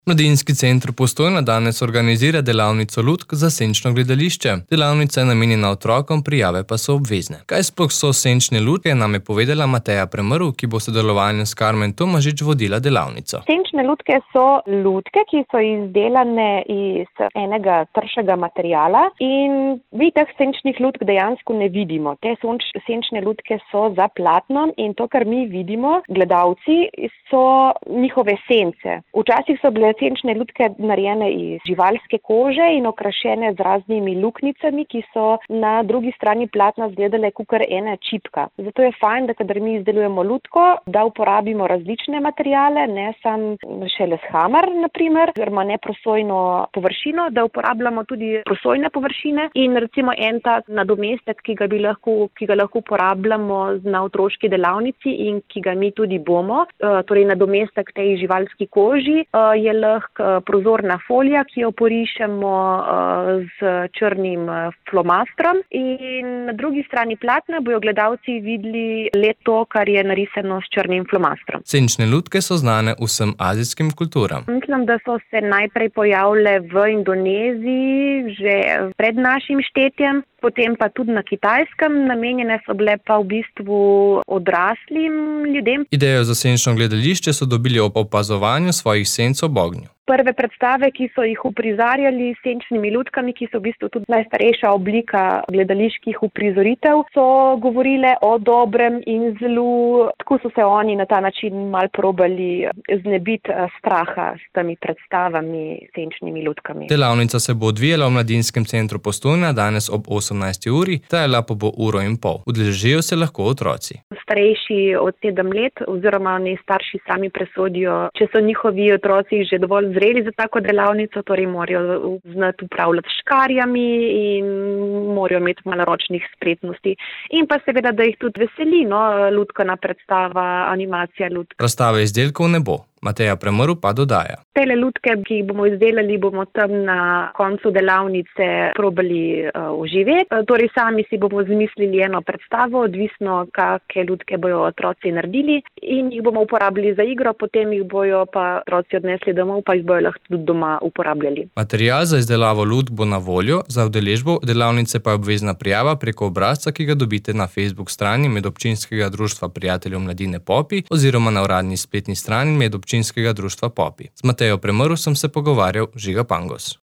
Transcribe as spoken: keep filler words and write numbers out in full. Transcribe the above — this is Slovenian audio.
Mladinski center Postojna danes organizira delavnico lutk za senčno gledališče. Delavnica je namenjena otrokom, prijave pa so obvezne. Kaj sploh so senčne lutke, nam je povedala Mateja Premrl, ki bo v sodelovanju s Karmen Tomažič vodila delavnico. Senčne lutke so lutke, ki so izdelane iz enega tršega materiala in mi teh senčnih lutk dejansko ne vidimo. Te senčne lutke so za platnom in to, kar mi vidimo, gledalci, so njihove sence. Včasih so bile senčne lutke narejene iz živalske kože in okrašene z raznimi luknjicami, ki so na drugi strani platna izgledale kakor ena čipka. Zato je fajn, da kadar mi izdelujemo lutko, da uporabimo različne materiale, ne samo šele hamar, na primer, oziroma ne prosojno površino, da uporabljamo tudi prosojne površine in recimo en tak nadomestek, ki ga bi lahko, ki ga lahko uporabljamo na otroški delavnici in ki ga mi tudi bomo, torej nadomestek tej živalski koži, je lahko prozorna folija, ki jo porišemo z črnim flomastrom in na drugi strani platna bojo gledalci videli le to, kar je narisano s črnim flomastrom. Senčne lutke so znane vsem azijskim kulturam. Mislim, da so se najprej pojavile v Indoneziji že pred našim štetjem, potem pa tudi na Kitajskem, namenjene so bile pa v bistvu odraslim ljudem. Idejo za senčno gledališče so dobili ob opazovanju svojih senc ob ognju. Prve predstave, ki so jih uprizarjali s senčnimi lutkami, ki so v bistvu tudi najstarejša oblika gledaliških uprizoritev, so govorile o dobrem in zlu. Tako so se oni na ta način malo probali znebiti straha s temi predstavami s senčnimi lutkami. Delavnica se bo odvijala v Mladinskem centru Postojna danes ob osemnajsti uri, trajala pa bo uro in pol. Udeležijo se lahko otroci. Starejši od sedem let oziroma ne starši sami presodijo, če so njihovi otroci že dovolj zreli za tako delavnico, torej morajo znati upravljati s škarjami in morajo imeti malo ročnih spretnosti. In pa seveda, da jih tudi veseli, no, lutkana predstava, animacija lutk. Razstave izdelkov ne bo. Mateja Premrl pa dodaja. Tele lutke, ki jih bomo izdelali, bomo tam na koncu delavnice probali uh, oživeti. Torej sami si bomo zmislili eno predstavo, odvisno kakšne lutke bojo otroci naredili in jih bomo uporabili za igro, potem jih bojo pa otroci odnesli domov, pa jih bojo lahko tudi doma uporabljali. Material za izdelavo lutk bo na voljo, za udeležbo delavnice pa je obvezna prijava preko obrazca, ki ga dobite na Facebook strani Medobčinskega društva prijateljev mladine Popi oziroma na uradni spletni strani Medobčinskega društva Popi. Z Matejo Premrl sem se pogovarjal, Žiga Pangos.